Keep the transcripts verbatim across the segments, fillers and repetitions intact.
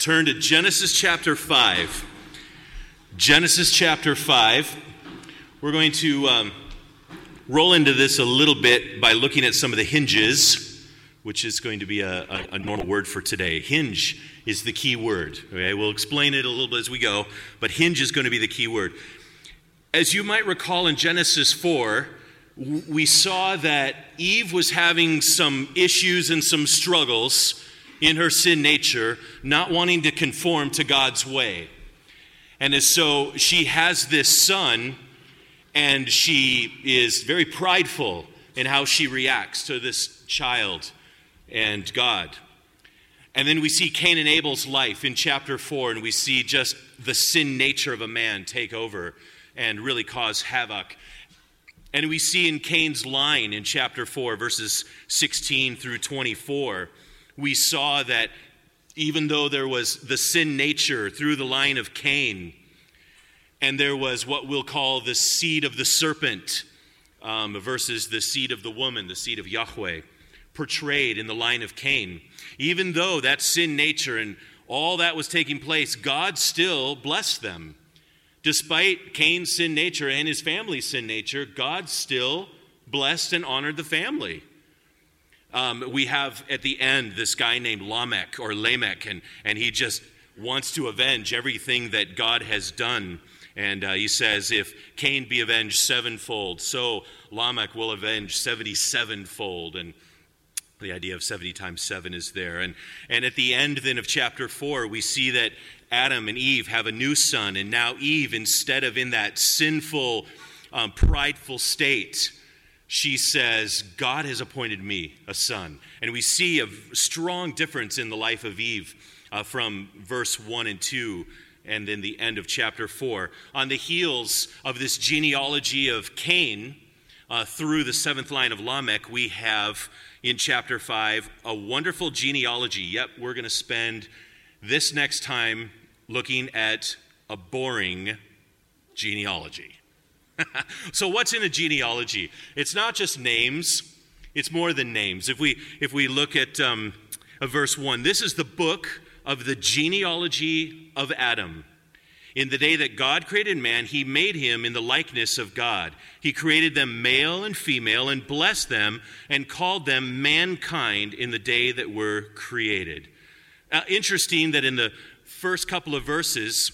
turn to Genesis chapter five. Genesis chapter five. We're going to um, roll into this a little bit by looking at some of the hinges, which is going to be a, a, a normal word for today. Hinge is the key word. Okay, we'll explain it a little bit as we go, but hinge is going to be the key word. As you might recall in Genesis four, we saw that Eve was having some issues and some struggles in her sin nature, not wanting to conform to God's way. And as so she has this son, and she is very prideful in how she reacts to this child and God. And then we see Cain and Abel's life in chapter four, and we see just the sin nature of a man take over and really cause havoc. And we see in Cain's line in chapter four, verses sixteen through twenty-four, we saw that even though there was the sin nature through the line of Cain, and there was what we'll call the seed of the serpent um, versus the seed of the woman, the seed of Yahweh, portrayed in the line of Cain. Even though that sin nature and all that was taking place, God still blessed them. Despite Cain's sin nature and his family's sin nature, God still blessed and honored the family. Um, we have at the end this guy named Lamech or Lamech, and, and he just wants to avenge everything that God has done. And uh, he says, if Cain be avenged sevenfold, so Lamech will avenge seventy-sevenfold. And the idea of seventy times seven is there. And, and at the end then of chapter four, we see that Adam and Eve have a new son. And now Eve, instead of in that sinful, um, prideful state, she says, God has appointed me a son. And we see a strong difference in the life of Eve uh, from verse one and two and then the end of chapter four. On the heels of this genealogy of Cain uh, through the seventh line of Lamech, we have in chapter five a wonderful genealogy. Yep, we're going to spend this next time looking at a boring genealogy. So what's in a genealogy? It's not just names. It's more than names. If we if we look at um, uh, verse one, this is the book of the genealogy of Adam. In the day that God created man, he made him in the likeness of God. He created them male and female and blessed them and called them mankind in the day that were created. Uh, interesting that in the first couple of verses,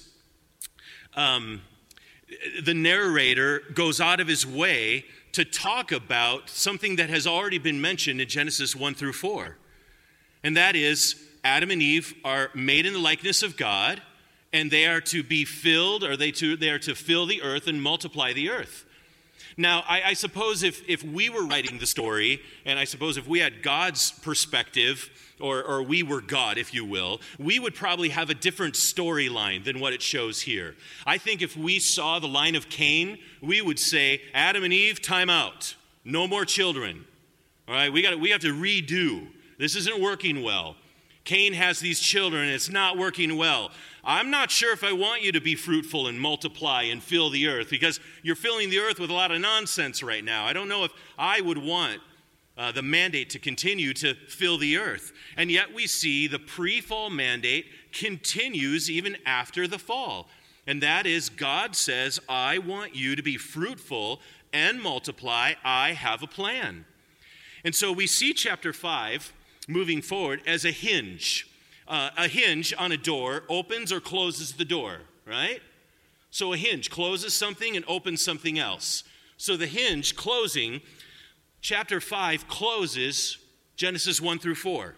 um, the narrator goes out of his way to talk about something that has already been mentioned in Genesis one through four. And that is, Adam and Eve are made in the likeness of God, and they are to be filled, or they to they are to fill the earth and multiply the earth. Now, I, I suppose if, if we were writing the story, and I suppose if we had God's perspective, or, or we were God, if you will, we would probably have a different storyline than what it shows here. I think if we saw the line of Cain, we would say, Adam and Eve, time out. No more children. All right, we got we have to redo. This isn't working well. Cain has these children, and it's not working well. I'm not sure if I want you to be fruitful and multiply and fill the earth, because you're filling the earth with a lot of nonsense right now. I don't know if I would want uh, the mandate to continue to fill the earth. And yet we see the pre-fall mandate continues even after the fall. And that is, God says, I want you to be fruitful and multiply. I have a plan. And so we see chapter five moving forward as a hinge. Uh, a hinge on a door opens or closes the door, right? So a hinge closes something and opens something else. So the hinge closing, chapter five closes Genesis one through four.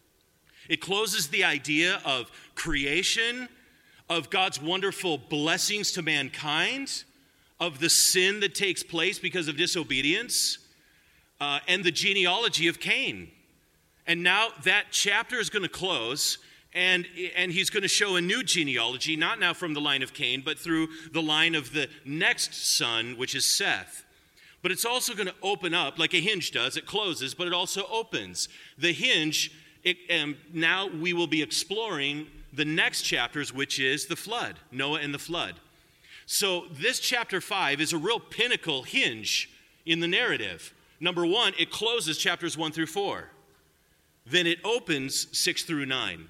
It closes the idea of creation, of God's wonderful blessings to mankind, of the sin that takes place because of disobedience, uh, and the genealogy of Cain. And now that chapter is going to close, and, and he's going to show a new genealogy, not now from the line of Cain, but through the line of the next son, which is Seth. But it's also going to open up, like a hinge does. It closes, but it also opens. The hinge, it, um, now we will be exploring the next chapters, which is the flood, Noah and the flood. So this chapter five is a real pinnacle hinge in the narrative. Number one, it closes chapters one through four. Then it opens six through nine.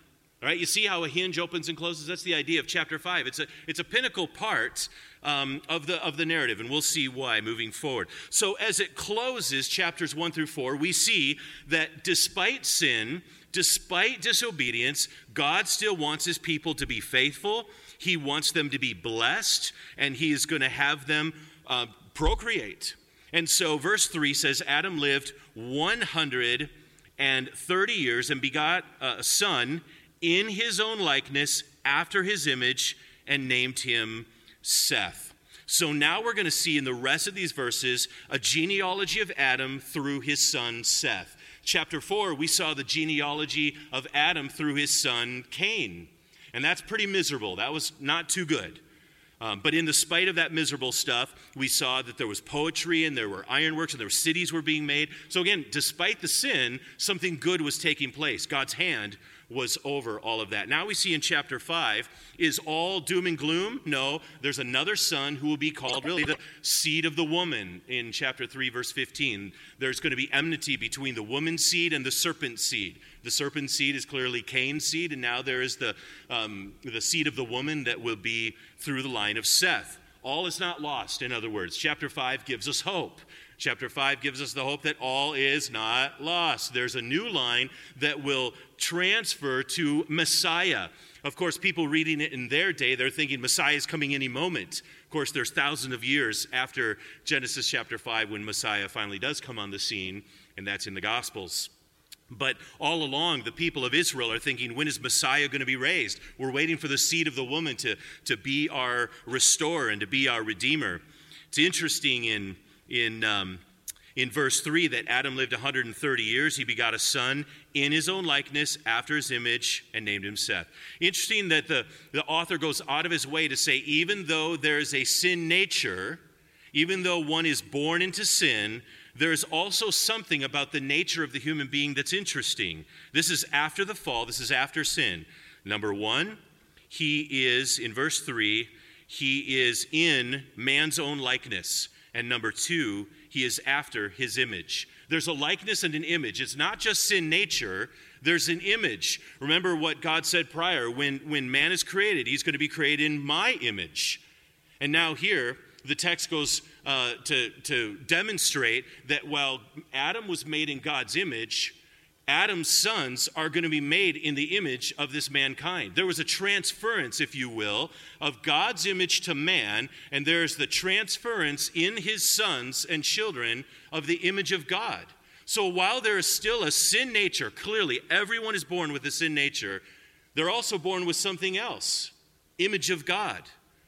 All right, you see how a hinge opens and closes? That's the idea of chapter five. It's a, it's a pinnacle part um, of, the, of the narrative, and we'll see why moving forward. So as it closes, chapters one through four, we see that despite sin, despite disobedience, God still wants his people to be faithful. He wants them to be blessed, and he is going to have them uh, procreate. And so verse three says, Adam lived one hundred thirty years and begot a son in his own likeness, after his image, and named him Seth. So now we're going to see in the rest of these verses a genealogy of Adam through his son Seth. Chapter four, we saw the genealogy of Adam through his son Cain. And that's pretty miserable. That was not too good. Um, but in the spite of that miserable stuff, we saw that there was poetry and there were ironworks and there were cities were being made. So again, despite the sin, something good was taking place. God's hand was over all of that. Now we see in chapter five, is all doom and gloom? No, there's another son who will be called really the seed of the woman in chapter three, verse fifteen. There's going to be enmity between the woman's seed and the serpent's seed. The serpent's seed is clearly Cain's seed, and now there is the, um, the seed of the woman that will be through the line of Seth. All is not lost, in other words. Chapter five gives us hope. Chapter five gives us the hope that all is not lost. There's a new line that will transfer to Messiah. Of course, people reading it in their day, they're thinking Messiah is coming any moment. Of course, there's thousands of years after Genesis chapter five when Messiah finally does come on the scene, and that's in the Gospels. But all along, the people of Israel are thinking, when is Messiah going to be raised? We're waiting for the seed of the woman to, to be our restorer and to be our redeemer. It's interesting in In, um, in verse three that Adam lived one hundred thirty years. He begot a son in his own likeness, after his image, and named him Seth. Interesting that the, the author goes out of his way to say, even though there's a sin nature, even though one is born into sin, there's also something about the nature of the human being that's interesting. This is after the fall. This is after sin. Number one, he is, in verse three, he is in man's own likeness. And number two, he is after his image. There's a likeness and an image. It's not just sin nature. There's an image. Remember what God said prior. When, when man is created, he's going to be created in my image. And now here, the text goes uh, to, to demonstrate that while Adam was made in God's image, Adam's sons are going to be made in the image of this mankind. There was a transference, if you will, of God's image to man, and there's the transference in his sons and children of the image of God. So while there is still a sin nature, clearly everyone is born with a sin nature, they're also born with something else, image of God.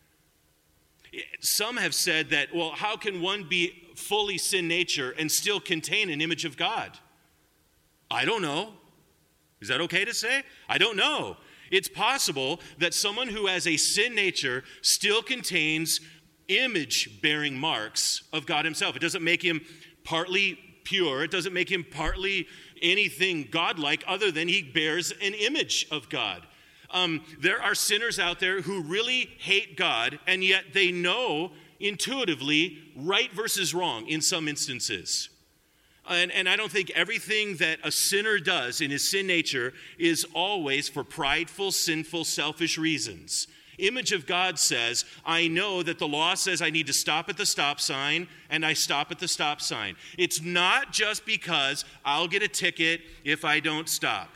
Some have said that, well, how can one be fully sin nature and still contain an image of God? I don't know. Is that okay to say? I don't know. It's possible that someone who has a sin nature still contains image-bearing marks of God himself. It doesn't make him partly pure. It doesn't make him partly anything godlike other than he bears an image of God. Um, there are sinners out there who really hate God, and yet they know intuitively right versus wrong in some instances. And, and I don't think everything that a sinner does in his sin nature is always for prideful, sinful, selfish reasons. Image of God says, I know that the law says I need to stop at the stop sign, and I stop at the stop sign. It's not just because I'll get a ticket if I don't stop.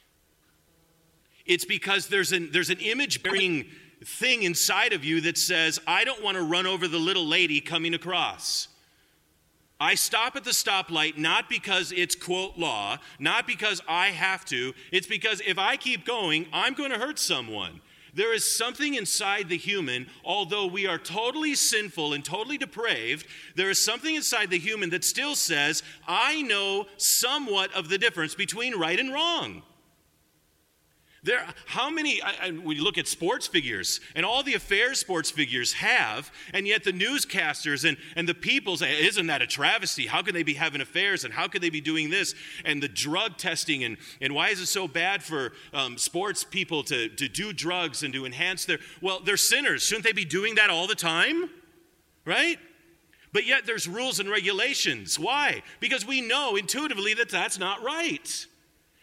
It's because there's an, there's an image-bearing thing inside of you that says, I don't want to run over the little lady coming across. I stop at the stoplight not because it's, quote, law, not because I have to. It's because if I keep going, I'm going to hurt someone. There is something inside the human, although we are totally sinful and totally depraved, there is something inside the human that still says, I know somewhat of the difference between right and wrong. There, how many, I, I, we look at sports figures, and all the affairs sports figures have, and yet the newscasters and, and the people say, isn't that a travesty? How can they be having affairs, and how could they be doing this? And the drug testing, and, and why is it so bad for um, sports people to, to do drugs and to enhance their, well, they're sinners. Shouldn't they be doing that all the time? Right? But yet there's rules and regulations. Why? Because we know intuitively that that's not right.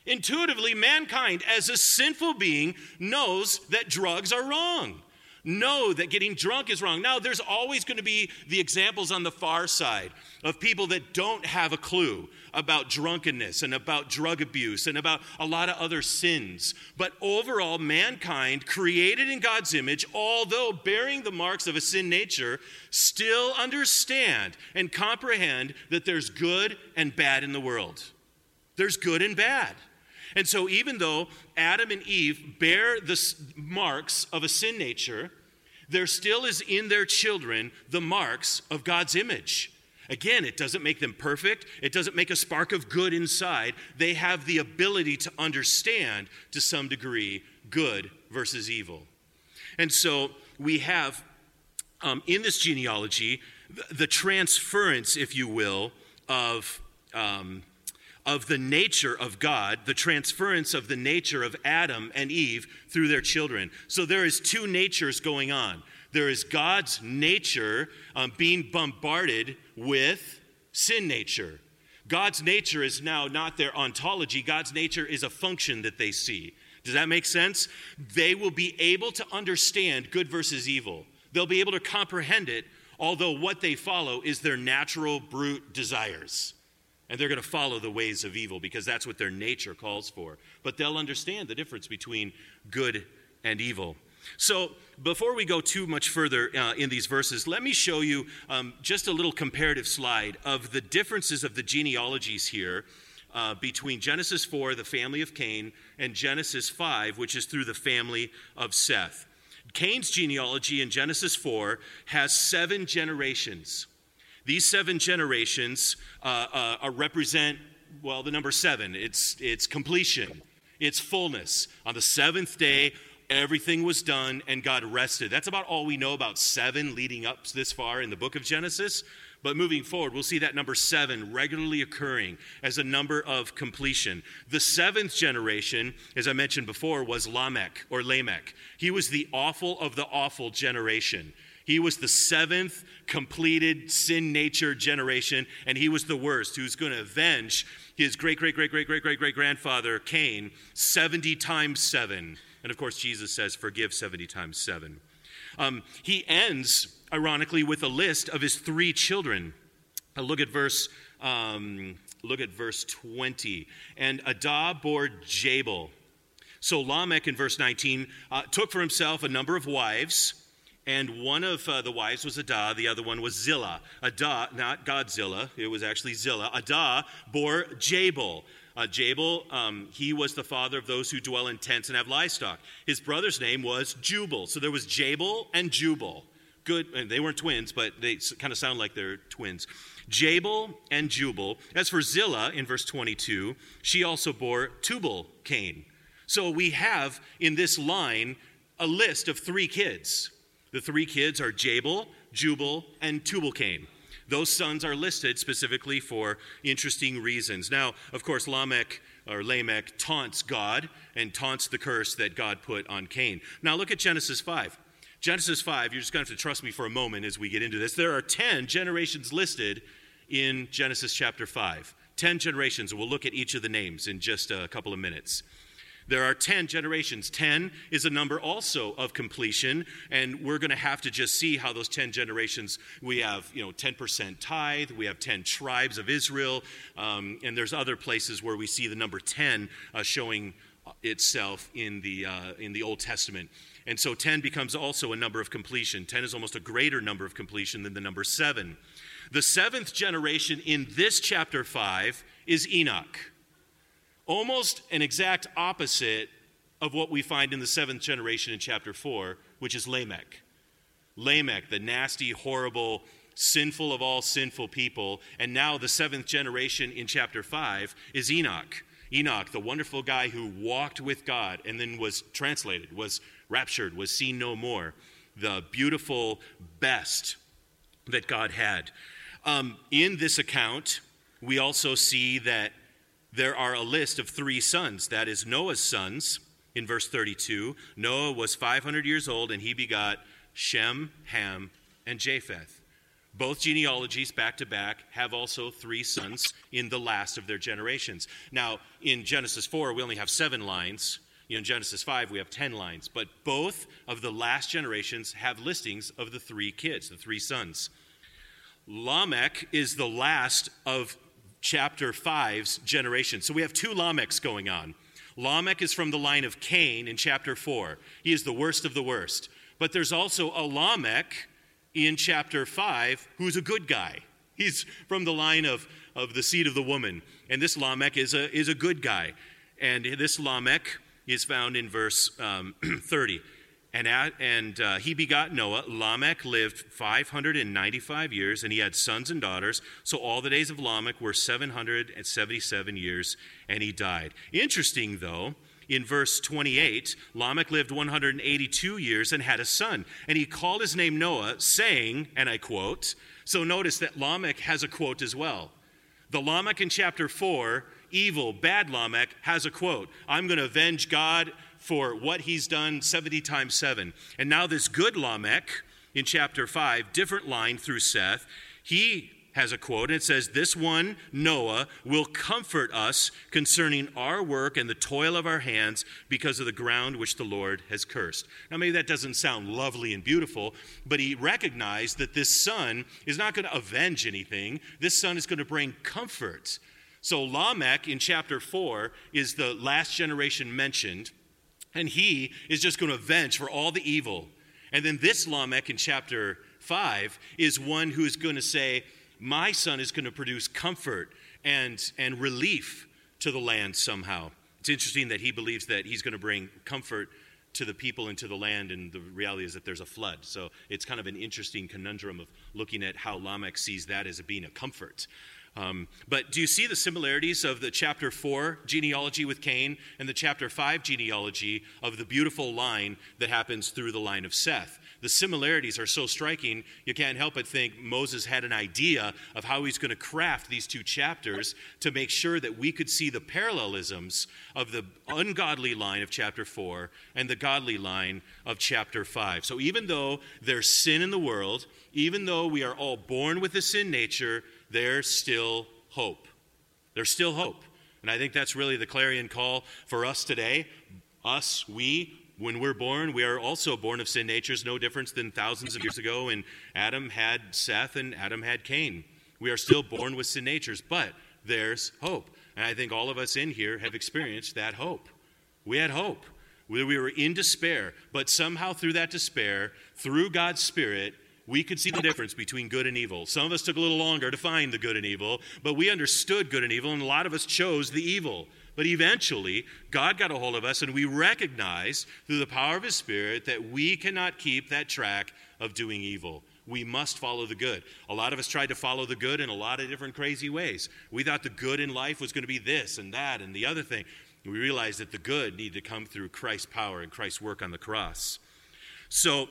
Intuitively, mankind, as a sinful being, knows that drugs are wrong. Know that getting drunk is wrong. Now, there's always going to be the examples on the far side of people that don't have a clue about drunkenness and about drug abuse and about a lot of other sins. But overall, mankind, created in God's image, although bearing the marks of a sin nature, still understand and comprehend that there's good and bad in the world. There's good and bad. And so even though Adam and Eve bear the marks of a sin nature, there still is in their children the marks of God's image. Again, it doesn't make them perfect. It doesn't make a spark of good inside. They have the ability to understand, to some degree, good versus evil. And so we have, um, in this genealogy, the, the transference, if you will, of... Um, of the nature of God, the transference of the nature of Adam and Eve through their children. So there is two natures going on. There is God's nature um, being bombarded with sin nature. God's nature is now not their ontology. God's nature is a function that they see. Does that make sense? They will be able to understand good versus evil. They'll be able to comprehend it, although what they follow is their natural, brute desires. And they're going to follow the ways of evil because that's what their nature calls for. But they'll understand the difference between good and evil. So before we go too much further uh, in these verses, let me show you um, just a little comparative slide of the differences of the genealogies here uh, between Genesis four, the family of Cain, and Genesis five, which is through the family of Seth. Cain's genealogy in Genesis four has seven generations. These seven generations uh, uh, represent, well, the number seven. It's, it's completion. It's fullness. On the seventh day, everything was done and God rested. That's about all we know about seven leading up this far in the book of Genesis. But moving forward, we'll see that number seven regularly occurring as a number of completion. The seventh generation, as I mentioned before, was Lamech or Lamech. He was the awful of the awful generation. He was the seventh completed sin nature generation, and he was the worst, who's going to avenge his great, great, great, great, great, great, great grandfather, Cain, seventy times seven. And of course, Jesus says, forgive seventy times seven. Um, he ends, ironically, with a list of his three children. Uh, look at verse, um, look at verse twenty. And Adah bore Jabal. So Lamech, in verse nineteen, uh, took for himself a number of wives. And one of uh, the wives was Adah, the other one was Zillah. Adah, not Godzilla, it was actually Zillah. Adah bore Jabal. Uh, Jabal, um, he was the father of those who dwell in tents and have livestock. His brother's name was Jubal. So there was Jabal and Jubal. Good, and they weren't twins, but they kind of sound like they're twins. Jabal and Jubal. As for Zillah, in verse twenty-two, she also bore Tubal-Cain. So we have in this line a list of three kids. The three kids are Jabal, Jubal, and Tubal-Cain. Those sons are listed specifically for interesting reasons. Now, of course, Lamech or Lamech taunts God and taunts the curse that God put on Cain. Now, look at Genesis five. Genesis five, you're just going to have to trust me for a moment as we get into this. There are ten generations listed in Genesis chapter five. Ten generations. We'll look at each of the names in just a couple of minutes. There are ten generations. ten is a number also of completion, and we're going to have to just see how those ten generations, we have, you know, ten percent tithe, we have ten tribes of Israel, um, and there's other places where we see the number ten uh, showing itself in the uh, in the Old Testament. And so ten becomes also a number of completion. ten is almost a greater number of completion than the number seven. The seventh generation in this chapter five is Enoch. Almost an exact opposite of what we find in the seventh generation in chapter four, which is Lamech. Lamech, the nasty, horrible, sinful of all sinful people. And now the seventh generation in chapter five is Enoch. Enoch, the wonderful guy who walked with God and then was translated, was raptured, was seen no more. The beautiful best that God had. Um, in this account, we also see that there are a list of three sons. That is Noah's sons in verse thirty-two. Noah was five hundred years old and he begot Shem, Ham, and Japheth. Both genealogies, back to back, have also three sons in the last of their generations. Now, in Genesis four, we only have seven lines. You know, in Genesis five, we have ten lines. But both of the last generations have listings of the three kids, the three sons. Lamech is the last of chapter five's generation. So we have two Lamechs going on. Lamech is from the line of Cain in chapter four. He is the worst of the worst. But there's also a Lamech in chapter five who's a good guy. He's from the line of, of the seed of the woman. And this Lamech is a, is a good guy. And this Lamech is found in verse um, thirty. And, at, and uh, he begot Noah. Lamech lived five hundred ninety-five years, and he had sons and daughters. So all the days of Lamech were seven hundred seventy-seven years, and he died. Interesting, though, in verse twenty-eight, Lamech lived one hundred eighty-two years and had a son. And he called his name Noah, saying, and I quote, so notice that Lamech has a quote as well. The Lamech in chapter four, evil, bad Lamech, has a quote. I'm going to avenge God for what he's done seventy times seven. And now this good Lamech in chapter five, different line through Seth, he has a quote, and it says, this one, Noah, will comfort us concerning our work and the toil of our hands because of the ground which the Lord has cursed. Now, maybe that doesn't sound lovely and beautiful, but he recognized that this son is not going to avenge anything. This son is going to bring comfort. So Lamech in chapter four is the last generation mentioned, and he is just going to avenge for all the evil. And then this Lamech in chapter five is one who is going to say, my son is going to produce comfort and, and relief to the land somehow. It's interesting that he believes that he's going to bring comfort to the people and to the land, and the reality is that there's a flood. So it's kind of an interesting conundrum of looking at how Lamech sees that as being a comfort. Um, but do you see the similarities of the chapter four genealogy with Cain and the chapter five genealogy of the beautiful line that happens through the line of Seth? The similarities are so striking, you can't help but think Moses had an idea of how he's going to craft these two chapters to make sure that we could see the parallelisms of the ungodly line of chapter four and the godly line of chapter five. So even though there's sin in the world, even though we are all born with a sin nature, there's still hope. There's still hope. And I think that's really the clarion call for us today. Us, we, when we're born, we are also born of sin natures, no difference than thousands of years ago. And Adam had Seth and Adam had Cain. We are still born with sin natures, but there's hope. And I think all of us in here have experienced that hope. We had hope. We were in despair, but somehow through that despair, through God's Spirit, we could see the difference between good and evil. Some of us took a little longer to find the good and evil, but we understood good and evil, and a lot of us chose the evil. But eventually, God got a hold of us, and we recognized through the power of His Spirit that we cannot keep that track of doing evil. We must follow the good. A lot of us tried to follow the good in a lot of different crazy ways. We thought the good in life was going to be this and that and the other thing. We realized that the good needed to come through Christ's power and Christ's work on the cross. So,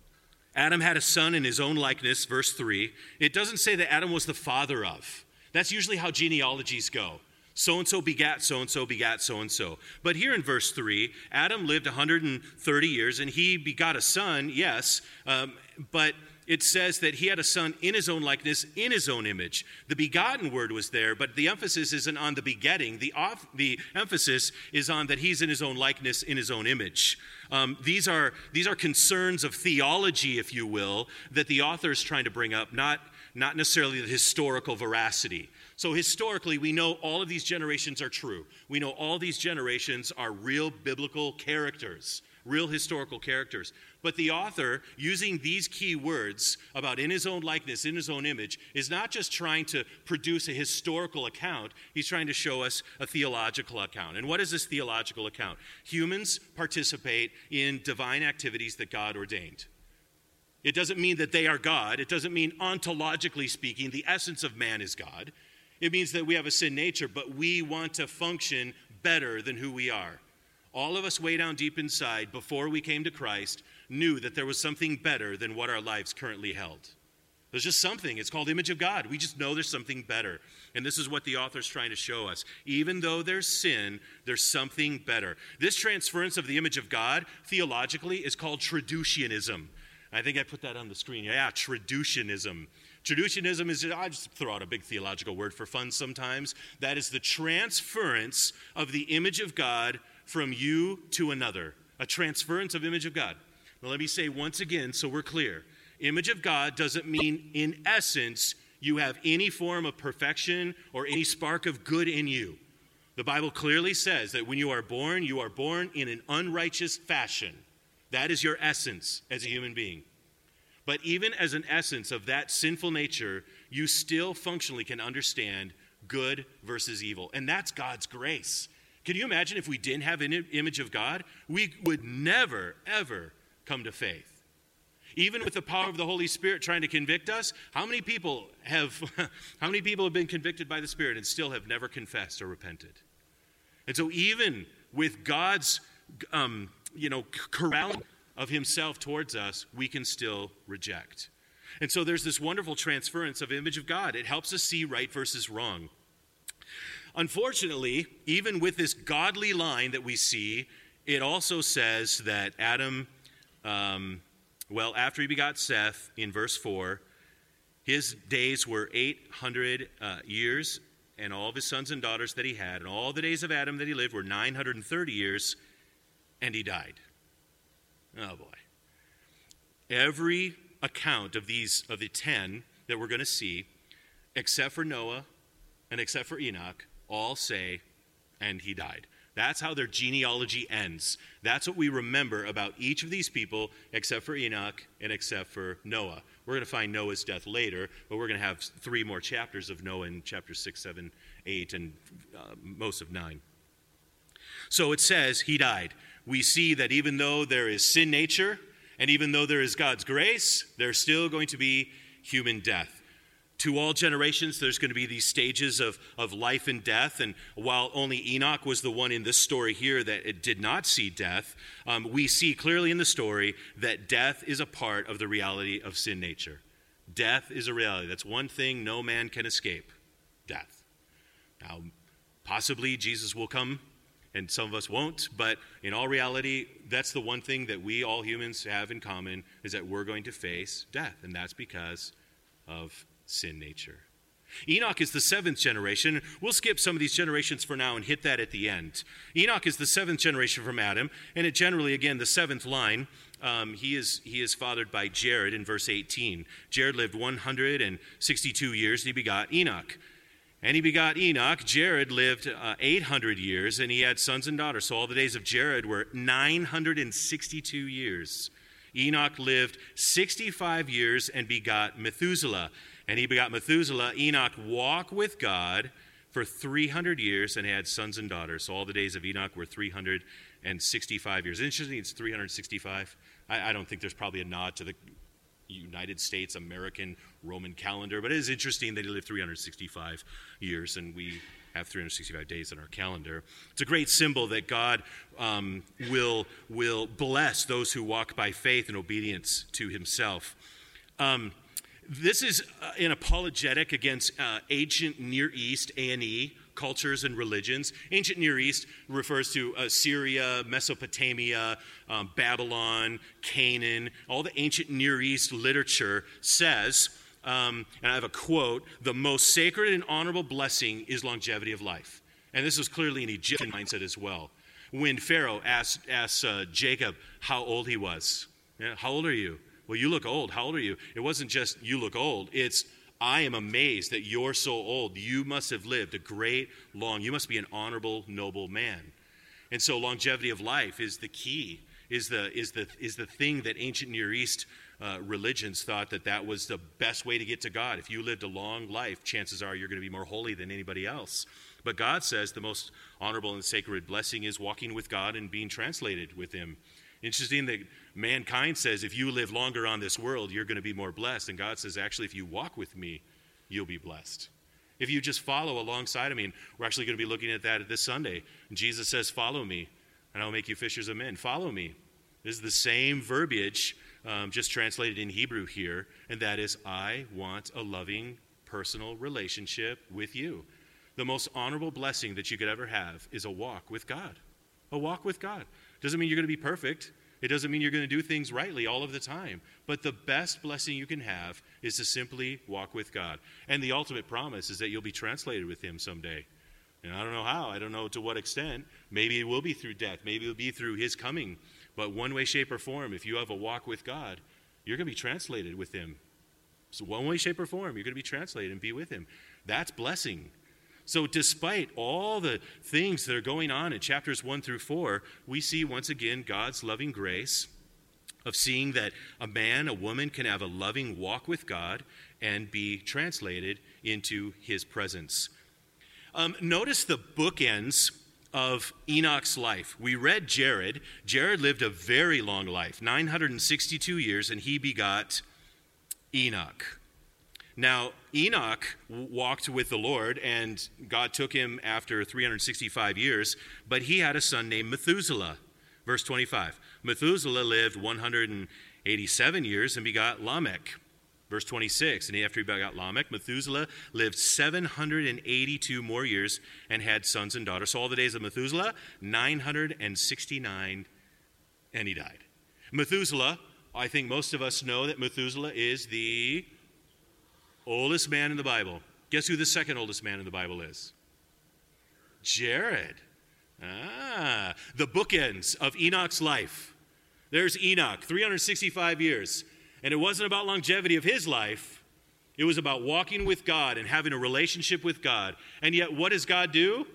Adam had a son in his own likeness, verse three. It doesn't say that Adam was the father of. That's usually how genealogies go. So-and-so begat so-and-so begat so-and-so. But here in verse three, Adam lived one hundred thirty years, and he begot a son, yes, um, but it says that he had a son in his own likeness, in his own image. The begotten word was there, but the emphasis isn't on the begetting. The, off, the emphasis is on that he's in his own likeness, in his own image. Um, these are these are concerns of theology, if you will, that the author is trying to bring up, not, not necessarily the historical veracity. So historically, we know all of these generations are true. We know all these generations are real biblical characters, real historical characters. But the author, using these key words about in his own likeness, in his own image, is not just trying to produce a historical account. He's trying to show us a theological account. And what is this theological account? Humans participate in divine activities that God ordained. It doesn't mean that they are God. It doesn't mean ontologically speaking, the essence of man is God. It means that we have a sin nature, but we want to function better than who we are. All of us way down deep inside, before we came to Christ, knew that there was something better than what our lives currently held. There's just something. It's called image of God. We just know there's something better. And this is what the author's trying to show us. Even though there's sin, there's something better. This transference of the image of God, theologically, is called traducianism. I think I put that on the screen. Yeah, traducianism. Traducianism is, I just throw out a big theological word for fun sometimes. That is the transference of the image of God from you to another. A transference of image of God. Now let me say once again so we're clear. Image of God doesn't mean in essence you have any form of perfection or any spark of good in you. The Bible clearly says that when you are born, you are born in an unrighteous fashion. That is your essence as a human being. But even as an essence of that sinful nature, you still functionally can understand good versus evil. And that's God's grace. Can you imagine if we didn't have an image of God? We would never, ever come to faith. Even with the power of the Holy Spirit trying to convict us, how many people have how many people have been convicted by the Spirit and still have never confessed or repented? And so even with God's um, you know, corralling of himself towards us, we can still reject. And so there's this wonderful transference of image of God. It helps us see right versus wrong. Unfortunately, even with this godly line that we see, it also says that Adam, um, well, after he begot Seth, in verse four, his days were eight hundred uh, years, and all of his sons and daughters that he had, and all the days of Adam that he lived were nine hundred thirty years, and he died. Oh boy. Every account of these, of the ten that we're going to see, except for Noah and except for Enoch, all say, and he died. That's how their genealogy ends. That's what we remember about each of these people, except for Enoch and except for Noah. We're going to find Noah's death later, but we're going to have three more chapters of Noah in chapters six, seven, eight, and uh, most of nine. So it says he died. We see that even though there is sin nature, and even though there is God's grace, there's still going to be human death. To all generations, there's going to be these stages of, of life and death. And while only Enoch was the one in this story here that it did not see death, um, we see clearly in the story that death is a part of the reality of sin nature. Death is a reality. That's one thing no man can escape. Death. Now, possibly Jesus will come and some of us won't, but in all reality, that's the one thing that we all humans have in common, is that we're going to face death, and that's because of sin nature. Enoch is the seventh generation. We'll skip some of these generations for now and hit that at the end. Enoch is the seventh generation from Adam, and it generally, again, the seventh line, um, he is he is fathered by Jared in verse eighteen. Jared lived one hundred sixty-two years, and he begot Enoch. And he begot Enoch. Jared lived uh, eight hundred years, and he had sons and daughters. So all the days of Jared were nine hundred sixty-two years. Enoch lived sixty-five years and begot Methuselah. And he begot Methuselah. Enoch walked with God for three hundred years and had sons and daughters. So all the days of Enoch were three hundred sixty-five years. Interesting, it's three hundred sixty-five. I, I don't think there's probably a nod to the United States, American, Roman calendar, but it is interesting that he lived three hundred sixty-five years, and we have three hundred sixty-five days in our calendar. It's a great symbol that God um, will, will bless those who walk by faith and obedience to himself. Um, this is uh, an apologetic against uh, ancient Near East, A and E, cultures and religions. Ancient Near East refers to uh, Syria, Mesopotamia, um, Babylon, Canaan. All the ancient Near East literature says, um, and I have a quote, the most sacred and honorable blessing is longevity of life. And this was clearly an Egyptian mindset as well. When Pharaoh asked, asked uh, Jacob how old he was. Yeah, how old are you? Well, you look old. How old are you? It wasn't just you look old. It's I am amazed that you're so old. You must have lived a great, long, you must be an honorable, noble man. And so longevity of life is the key, is the is the is the thing that ancient Near East uh, religions thought that that was the best way to get to God. If you lived a long life, chances are you're going to be more holy than anybody else. But God says the most honorable and sacred blessing is walking with God and being translated with him. Interesting that mankind says if you live longer on this world, you're going to be more blessed. And God says, actually, if you walk with me, you'll be blessed. If you just follow alongside of me, and we're actually going to be looking at that this Sunday. And Jesus says, follow me, and I'll make you fishers of men. Follow me. This is the same verbiage, um, just translated in Hebrew here, and that is, I want a loving, personal relationship with you. The most honorable blessing that you could ever have is a walk with God. A walk with God. Doesn't mean you're going to be perfect. It doesn't mean you're going to do things rightly all of the time. But the best blessing you can have is to simply walk with God. And the ultimate promise is that you'll be translated with him someday. And I don't know how. I don't know to what extent. Maybe it will be through death. Maybe it will be through his coming. But one way, shape, or form, if you have a walk with God, you're going to be translated with him. So one way, shape, or form, you're going to be translated and be with him. That's blessing. So despite all the things that are going on in chapters one through four, we see once again God's loving grace of seeing that a man, a woman can have a loving walk with God and be translated into his presence. Um, notice the bookends of Enoch's life. We read Jared. Jared lived a very long life, nine hundred sixty-two years, and he begot Enoch. Now, Enoch walked with the Lord, and God took him after three hundred sixty-five years, but he had a son named Methuselah. Verse twenty-five, Methuselah lived one hundred eighty-seven years and begot Lamech. Verse twenty-six, and after he begot Lamech, Methuselah lived seven hundred eighty-two more years and had sons and daughters. So all the days of Methuselah, nine hundred sixty-nine, and he died. Methuselah, I think most of us know that Methuselah is the oldest man in the Bible. Guess who the second oldest man in the Bible is? Jared. Ah, the bookends of Enoch's life. There's Enoch, three hundred sixty-five years. And it wasn't about longevity of his life. It was about walking with God and having a relationship with God. And yet, what does God do?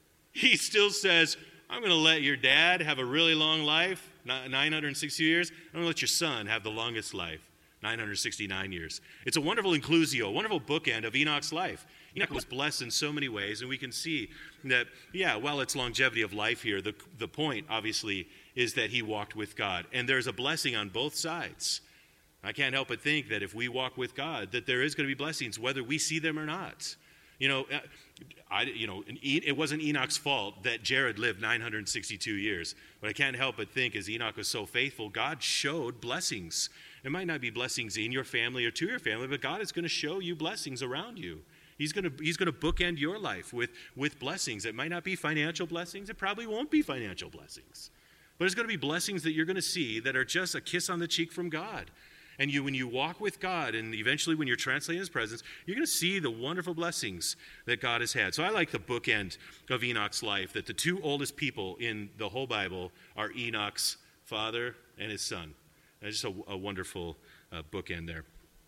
He still says, I'm going to let your dad have a really long life, nine hundred sixty years. I'm going to let your son have the longest life, nine hundred sixty-nine years. It's a wonderful inclusio, a wonderful bookend of Enoch's life. Enoch was blessed in so many ways, and we can see that, yeah, while it's longevity of life here, the, the point, obviously, is that he walked with God. And there's a blessing on both sides. I can't help but think that if we walk with God, that there is going to be blessings, whether we see them or not. You know, I, you know, it wasn't Enoch's fault that Jared lived nine hundred sixty-two years. But I can't help but think, as Enoch was so faithful, God showed blessings. It might not be blessings in your family or to your family, but God is going to show you blessings around you. He's going to he's going to bookend your life with, with blessings. It might not be financial blessings. It probably won't be financial blessings. But there's going to be blessings that you're going to see that are just a kiss on the cheek from God. And you, when you walk with God, and eventually when you're translating his presence, you're going to see the wonderful blessings that God has had. So I like the bookend of Enoch's life, that the two oldest people in the whole Bible are Enoch's father and his son. And it's just a, a wonderful uh, bookend there.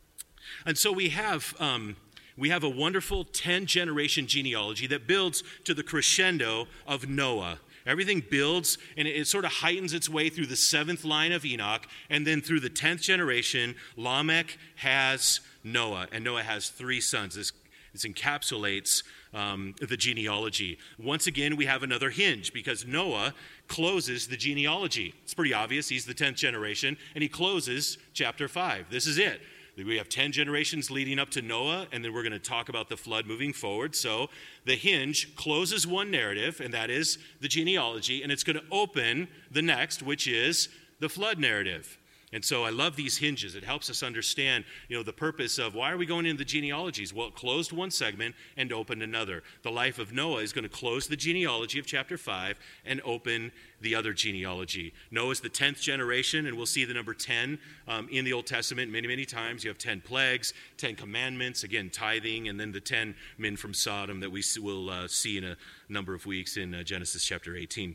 And so we have um, we have a wonderful ten-generation genealogy that builds to the crescendo of Noah. Everything builds, and it, it sort of heightens its way through the seventh line of Enoch, and then through the tenth generation, Lamech has Noah, and Noah has three sons. This, this encapsulates um, the genealogy. Once again, we have another hinge, because Noah closes the genealogy. It's pretty obvious. He's the tenth generation, and he closes chapter five. This is it. We have ten generations leading up to Noah, and then we're going to talk about the flood moving forward. So the hinge closes one narrative, and that is the genealogy, and it's going to open the next, which is the flood narrative. And so I love these hinges. It helps us understand, you know, the purpose of why are we going into the genealogies? Well, it closed one segment and opened another. The life of Noah is going to close the genealogy of chapter five and open the other genealogy. Noah's the tenth generation, and we'll see the number ten um, in the Old Testament many, many times. You have ten plagues, ten commandments, again, tithing, and then the ten men from Sodom that we will uh, see in a number of weeks in uh, Genesis chapter eighteen.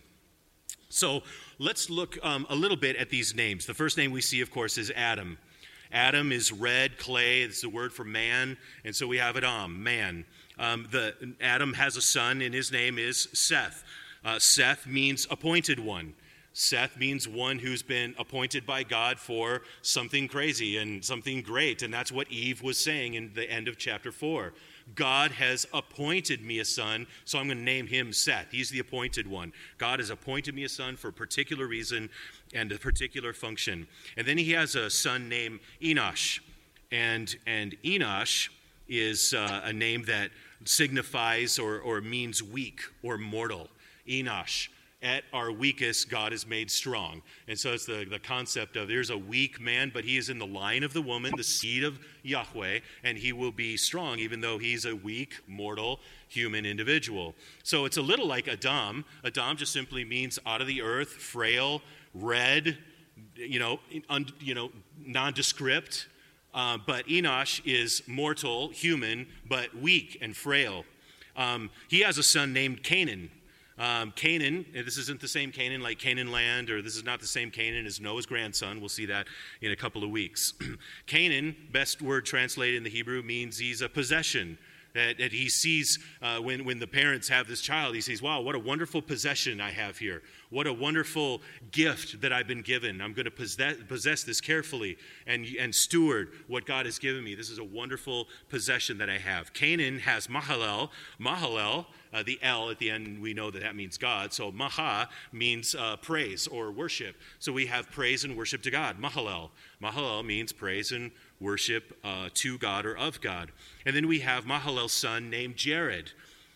So let's look um, a little bit at these names. The first name we see, of course, is Adam. Adam is red, clay. It's the word for man. And so we have Adam, man. Um, the, Adam has a son, and his name is Seth. Uh, Seth means appointed one. Seth means one who's been appointed by God for something crazy and something great. And that's what Eve was saying in the end of chapter four. God has appointed me a son, so I'm going to name him Seth. He's the appointed one. God has appointed me a son for a particular reason and a particular function. And then he has a son named Enosh. And, and Enosh is uh, a name that signifies or, or means weak or mortal. Enosh. At our weakest, God is made strong. And so it's the, the concept of there's a weak man, but he is in the line of the woman, the seed of Yahweh, and he will be strong, even though he's a weak, mortal, human individual. So it's a little like Adam. Adam just simply means out of the earth, frail, red, you know, un, you know, nondescript. Uh, but Enosh is mortal, human, but weak and frail. Um, he has a son named Canaan. Um, Canaan, this isn't the same Canaan like Canaan land, or this is not the same Canaan as Noah's grandson. We'll see that in a couple of weeks. Canaan, best word translated in the Hebrew, means he's a possession. That, that he sees uh, when, when the parents have this child, he sees, wow, what a wonderful possession I have here. What a wonderful gift that I've been given. I'm going to possess, possess this carefully and, and steward what God has given me. This is a wonderful possession that I have. Canaan has Mahalel. Mahalel, uh, the L at the end, we know that that means God. So Maha means uh, praise or worship. So we have praise and worship to God. Mahalel. Mahalel means praise and worship uh, to God or of God. And then we have Mahalal's son named Jared.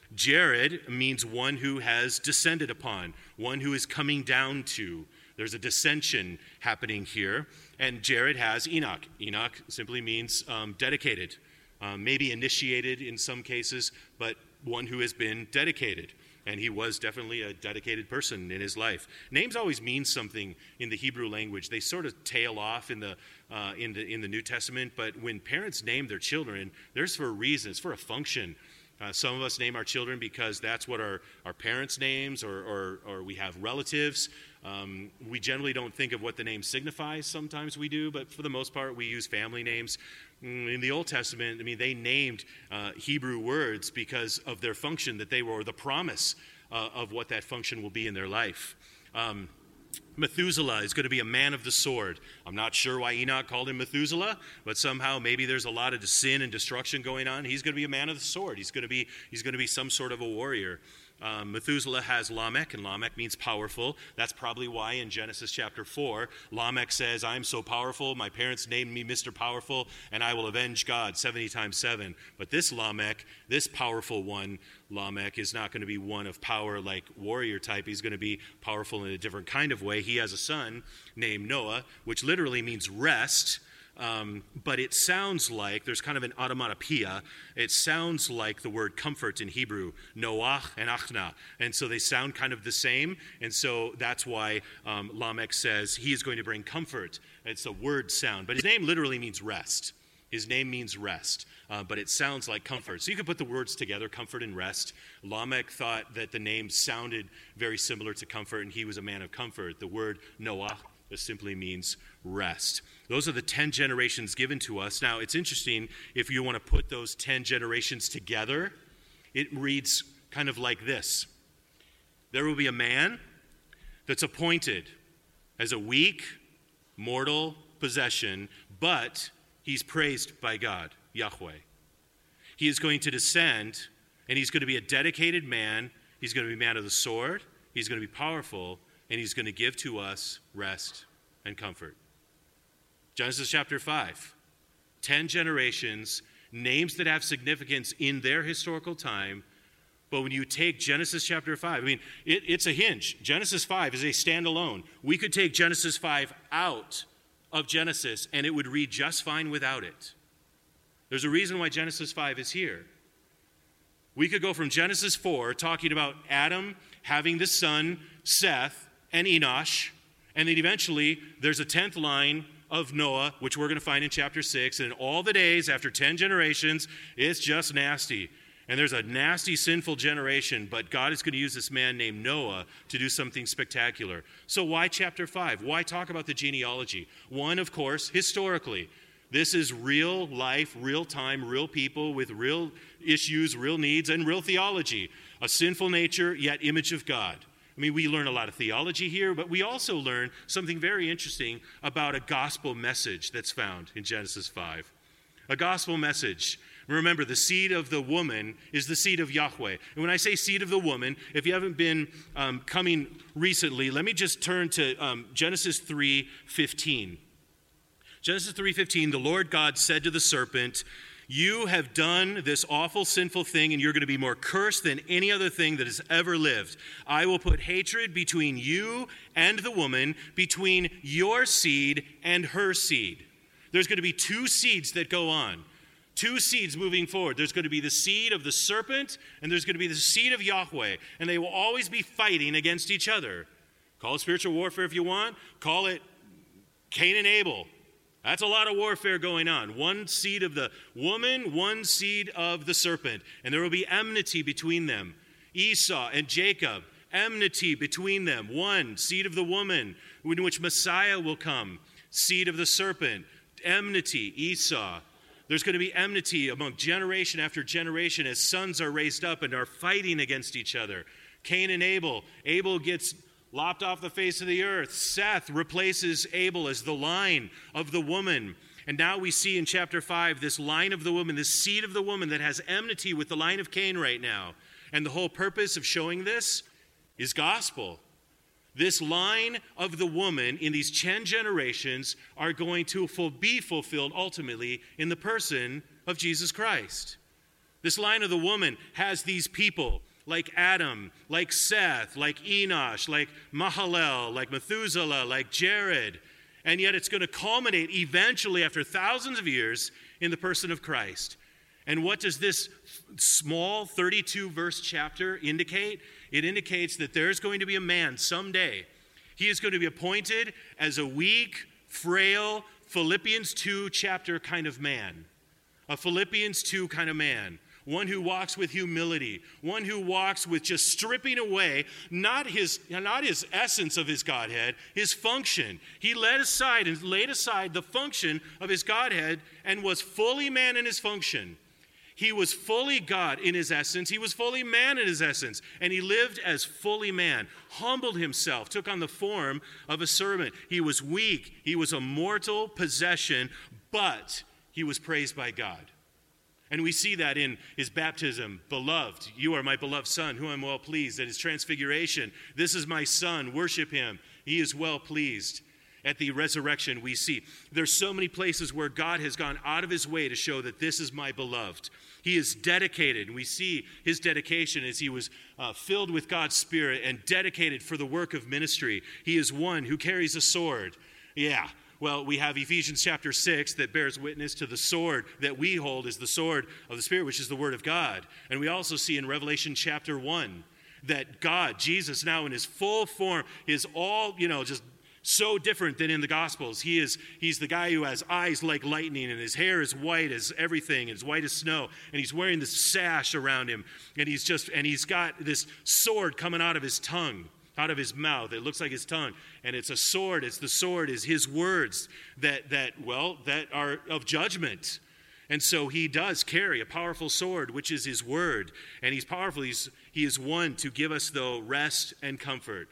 Jared means one who has descended upon, one who is coming down to. There's a dissension happening here. And Jared has Enoch. Enoch simply means um, dedicated, um, maybe initiated in some cases, but one who has been dedicated. And he was definitely a dedicated person in his life. Names always mean something in the Hebrew language. They sort of tail off in the uh, in the in the New Testament. But when parents name their children, there's for a reason. It's for a function. Uh, some of us name our children because that's what our, our parents' names, or, or or we have relatives. Um, we generally don't think of what the name signifies. Sometimes we do, but for the most part, we use family names. In the Old Testament, I mean, they named uh, Hebrew words because of their function that they were, or the promise uh, of what that function will be in their life. Um, Methuselah is going to be a man of the sword. I'm not sure why Enoch called him Methuselah, but somehow maybe there's a lot of sin and destruction going on. He's going to be a man of the sword. He's going to be he's going to be some sort of a warrior. Um, Methuselah has Lamech, and Lamech means powerful. That's probably why in Genesis chapter four, Lamech says, I'm so powerful, my parents named me Mister Powerful, and I will avenge God seventy times seven. But this Lamech, this powerful one, Lamech, is not going to be one of power like warrior type. He's going to be powerful in a different kind of way. He has a son named Noah, which literally means rest. Um, but it sounds like, there's kind of an automatopoeia, it sounds like the word comfort in Hebrew, Noach and Achna. And so they sound kind of the same. And so that's why um, Lamech says he is going to bring comfort. It's a word sound. But his name literally means rest. His name means rest, uh, but it sounds like comfort. So you can put the words together, comfort and rest. Lamech thought that the name sounded very similar to comfort, and he was a man of comfort. The word Noah This simply means rest. Those are the ten generations given to us. Now, it's interesting, if you want to put those ten generations together, it reads kind of like this. There will be a man that's appointed as a weak, mortal possession, but he's praised by God, Yahweh. He is going to descend, and he's going to be a dedicated man. He's going to be a man of the sword. He's going to be powerful, and he's going to give to us rest and comfort. Genesis chapter five. Ten generations, names that have significance in their historical time. But when you take Genesis chapter five, I mean, it, it's a hinge. Genesis five is a standalone. We could take Genesis five out of Genesis, and it would read just fine without it. There's a reason why Genesis five is here. We could go from Genesis four, talking about Adam having the son, Seth, and Enosh, and then eventually there's a tenth line of Noah, which we're going to find in chapter six, and in all the days after ten generations, it's just nasty. And there's a nasty, sinful generation, but God is going to use this man named Noah to do something spectacular. So why chapter five? Why talk about the genealogy? One, of course, historically. This is real life, real time, real people with real issues, real needs, and real theology. A sinful nature, yet image of God. I mean, we learn a lot of theology here, but we also learn something very interesting about a gospel message that's found in Genesis five. A gospel message. Remember, the seed of the woman is the seed of Yahweh. And when I say seed of the woman, if you haven't been um, coming recently, let me just turn to um, Genesis three fifteen. Genesis three fifteen, the Lord God said to the serpent, "You have done this awful sinful thing, and you're going to be more cursed than any other thing that has ever lived. I will put hatred between you and the woman, between your seed and her seed." There's going to be two seeds that go on. Two seeds moving forward. There's going to be the seed of the serpent, and there's going to be the seed of Yahweh. And they will always be fighting against each other. Call it spiritual warfare if you want. Call it Cain and Abel. That's a lot of warfare going on. One seed of the woman, one seed of the serpent. And there will be enmity between them. Esau and Jacob, enmity between them. One seed of the woman, in which Messiah will come. Seed of the serpent, enmity, Esau. There's going to be enmity among generation after generation as sons are raised up and are fighting against each other. Cain and Abel. Abel gets lopped off the face of the earth. Seth replaces Abel as the line of the woman. And now we see in chapter five this line of the woman, this seed of the woman that has enmity with the line of Cain right now. And the whole purpose of showing this is gospel. This line of the woman in these ten generations are going to be fulfilled ultimately in the person of Jesus Christ. This line of the woman has these people like Adam, like Seth, like Enosh, like Mahalalel, like Methuselah, like Jared. And yet it's going to culminate eventually after thousands of years in the person of Christ. And what does this small thirty-two verse chapter indicate? It indicates that there's going to be a man someday. He is going to be appointed as a weak, frail, Philippians two chapter kind of man. A Philippians two kind of man. One who walks with humility, one who walks with just stripping away not his, not his essence of his Godhead, his function. He laid aside and laid aside the function of his Godhead and was fully man in his function. He was fully God in his essence. He was fully man in his essence. And he lived as fully man, humbled himself, took on the form of a servant. He was weak. He was a mortal possession, but he was praised by God. And we see that in his baptism. Beloved, you are my beloved son, who I am well pleased. At his transfiguration, this is my son, worship him. He is well pleased. At the resurrection, we see there's so many places where God has gone out of his way to show that this is my beloved. He is dedicated, and we see his dedication as he was uh, filled with God's Spirit and dedicated for the work of ministry. He is one who carries a sword. Yeah. Well, we have Ephesians chapter six that bears witness to the sword that we hold as the sword of the Spirit, which is the Word of God. And we also see in Revelation chapter one that God, Jesus now in his full form, is all, you know, just so different than in the Gospels. He is, he's the guy who has eyes like lightning and his hair is white as everything, as white as snow. And he's wearing this sash around him. And he's just, and he's got this sword coming out of his tongue. Out of his mouth. It looks like his tongue. And it's a sword. It's the sword is his words that, that, well, that are of judgment. And so he does carry a powerful sword, which is his word. And he's powerful. He's, he is one to give us, though, rest and comfort.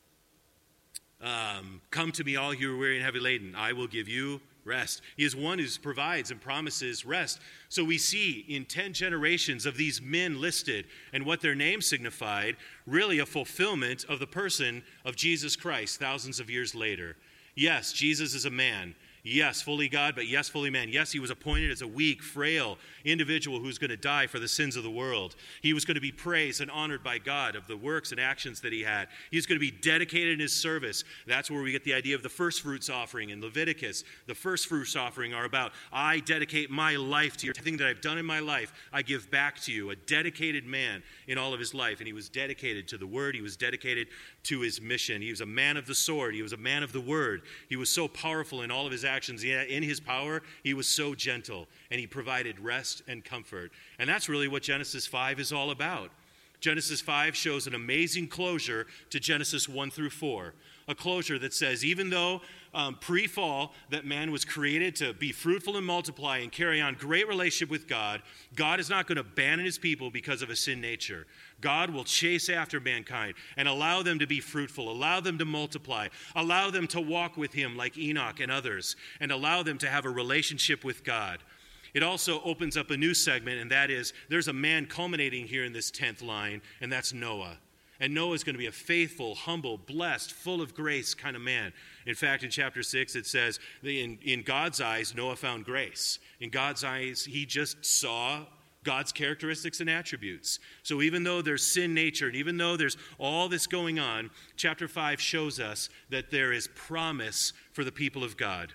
Um, Come to me, all you are weary and heavy laden. I will give you rest. He is one who provides and promises rest. So we see in ten generations of these men listed and what their names signified, really a fulfillment of the person of Jesus Christ thousands of years later. Yes, Jesus is a man. Yes, fully God, but yes, fully man. Yes, he was appointed as a weak, frail individual who's going to die for the sins of the world. He was going to be praised and honored by God of the works and actions that he had. He was going to be dedicated in his service. That's where we get the idea of the first fruits offering in Leviticus. The first fruits offering are about, I dedicate my life to you. Everything that I've done in my life, I give back to you. A dedicated man in all of his life. And he was dedicated to the word. He was dedicated to his mission. He was a man of the sword. He was a man of the word. He was so powerful in all of his actions. Yet in his power, he was so gentle, and he provided rest and comfort. And that's really what Genesis five is all about. Genesis five shows an amazing closure to Genesis one through four. A closure that says, even though um, pre-fall that man was created to be fruitful and multiply and carry on great relationship with God, God is not going to abandon his people because of a sin nature. God will chase after mankind and allow them to be fruitful, allow them to multiply, allow them to walk with him like Enoch and others, and allow them to have a relationship with God. It also opens up a new segment, and that is, there's a man culminating here in this tenth line, and that's Noah. And Noah is going to be a faithful, humble, blessed, full of grace kind of man. In fact, in chapter six, it says, in, in God's eyes, Noah found grace. In God's eyes, he just saw God's characteristics and attributes. So even though there's sin nature, and even though there's all this going on, chapter five shows us that there is promise for the people of God.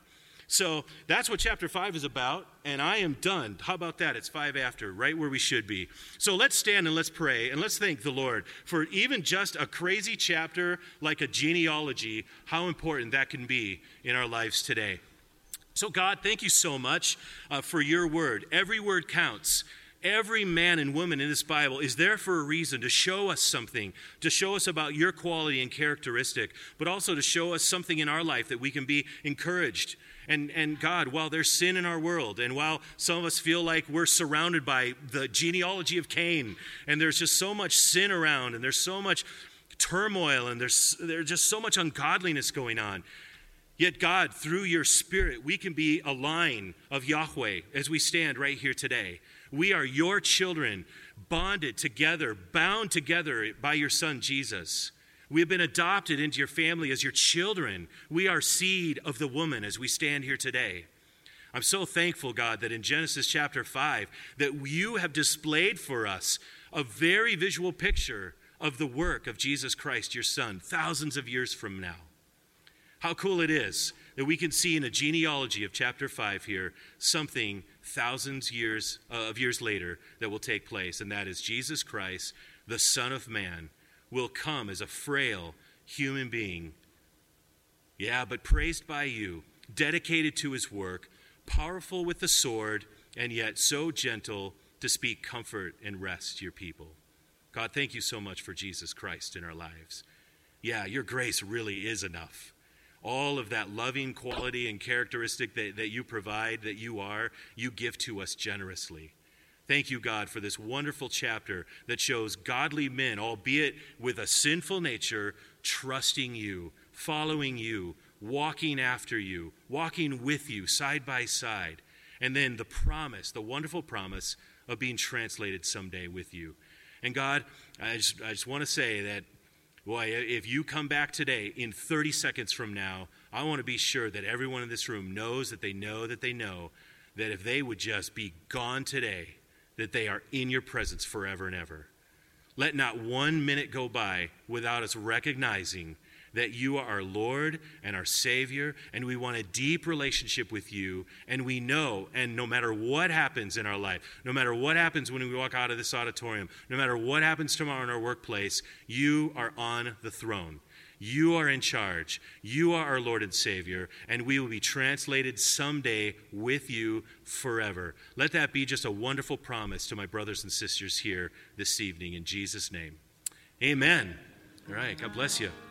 So that's what chapter five is about, and I am done. How about that? It's five after, right where we should be. So let's stand and let's pray, and let's thank the Lord for even just a crazy chapter like a genealogy, how important that can be in our lives today. So God, thank you so much uh, for your word. Every word counts. Every man and woman in this Bible is there for a reason, to show us something, to show us about your quality and characteristic, but also to show us something in our life that we can be encouraged. And, and God, while there's sin in our world, and while some of us feel like we're surrounded by the genealogy of Cain, and there's just so much sin around, and there's so much turmoil, and there's, there's just so much ungodliness going on, yet God, through your Spirit, we can be a line of Yahweh as we stand right here today. We are your children, bonded together, bound together by your Son, Jesus. We have been adopted into your family as your children. We are seed of the woman as we stand here today. I'm so thankful, God, that in Genesis chapter five, that you have displayed for us a very visual picture of the work of Jesus Christ, your Son, thousands of years from now. How cool it is that we can see in a genealogy of chapter five here something thousands years uh, of years later that will take place, and that is Jesus Christ, the Son of Man, will come as a frail human being. Yeah, but praised by you, dedicated to his work, powerful with the sword, and yet so gentle to speak comfort and rest to your people. God, thank you so much for Jesus Christ in our lives. Yeah, your grace really is enough. All of that loving quality and characteristic that, that you provide, that you are, you give to us generously. Thank you, God, for this wonderful chapter that shows godly men, albeit with a sinful nature, trusting you, following you, walking after you, walking with you side by side. And then the promise, the wonderful promise of being translated someday with you. And God, I just, I just want to say that, boy, if you come back today in thirty seconds from now, I want to be sure that everyone in this room knows that they know that they know that if they would just be gone today, that they are in your presence forever and ever. Let not one minute go by without us recognizing that you are our Lord and our Savior, and we want a deep relationship with you, and we know, and no matter what happens in our life, no matter what happens when we walk out of this auditorium, no matter what happens tomorrow in our workplace, you are on the throne. You are in charge. You are our Lord and Savior, and we will be translated someday with you forever. Let that be just a wonderful promise to my brothers and sisters here this evening in Jesus' name. Amen. All right. God bless you.